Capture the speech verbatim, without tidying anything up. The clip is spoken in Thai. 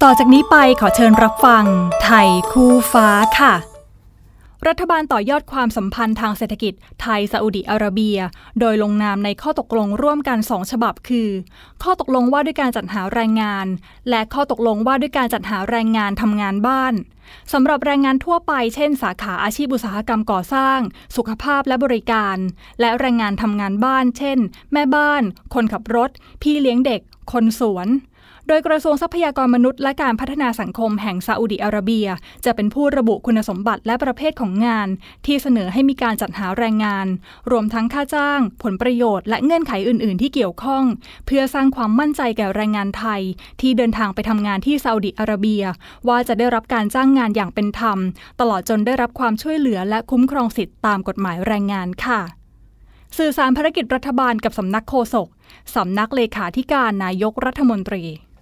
ต่อจากนี้ไปขอเชิญรับฟังไทยคู่ฟ้าค่ะรัฐบาลต่อยอดความสัมพันธ์ทางเศรษฐกิจไทยซาอุดิอาระเบียโดยลงนามในข้อตกลงร่วมกันสองฉบับคือข้อตกลงว่าด้วยการจัดหาแรงงานและข้อตกลงว่าด้วยการจัดหาแรงงานทำงานบ้านสำหรับแรงงานทั่วไปเช่นสาขาอาชีพอุตสาหกรรมก่อสร้างสุขภาพและบริการและแรงงานทำงานบ้านเช่นแม่บ้านคนขับรถพี่เลี้ยงเด็กคนสวนโดยกระทรวงทรัพยากรมนุษย์และการพัฒนาสังคมแห่งซาอุดิอาระเบียจะเป็นผู้ระบุคุณสมบัติและประเภทของงานที่เสนอให้มีการจัดหาแรงงานรวมทั้งค่าจ้างผลประโยชน์และเงื่อนไขอื่นๆที่เกี่ยวข้องเพื่อสร้างความมั่นใจแก่แรงงานไทยที่เดินทางไปทำงานที่ซาอุดิอาระเบียว่าจะได้รับการจ้างงานอย่างเป็นธรรมตลอดจนได้รับความช่วยเหลือและคุ้มครองสิทธิตามกฎหมายแรงงานค่ะสื่อสารภารกิจรัฐบาลกับสำนักโฆษกสำนักเลขาธิการนายกรัฐมนตรี